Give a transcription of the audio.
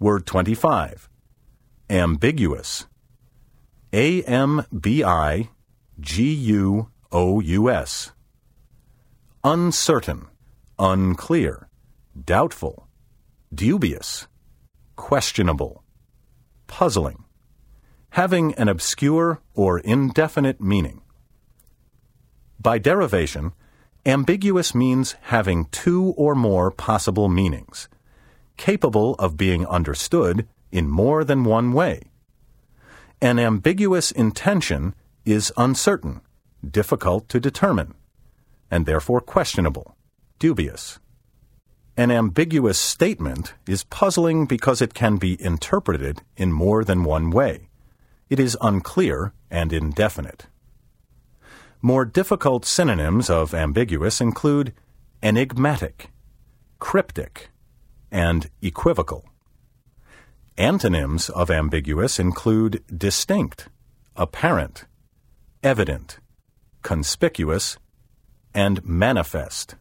Word 25. Ambiguous. A-M-B-I-G-U-O-U-S. Uncertain, unclear, doubtful, dubious, questionable, puzzling, having an obscure or indefinite meaning. By derivation, ambiguous means having two or more possible meanings, capable of being understood in more than one way. An ambiguous intention is uncertain, difficult to determine, and therefore questionable, dubious. An ambiguous statement is puzzling because it can be interpreted in more than one way. It is unclear and indefinite. More difficult synonyms of ambiguous include enigmatic, cryptic, and equivocal. Antonyms of ambiguous include distinct, apparent, evident, conspicuous, and manifest.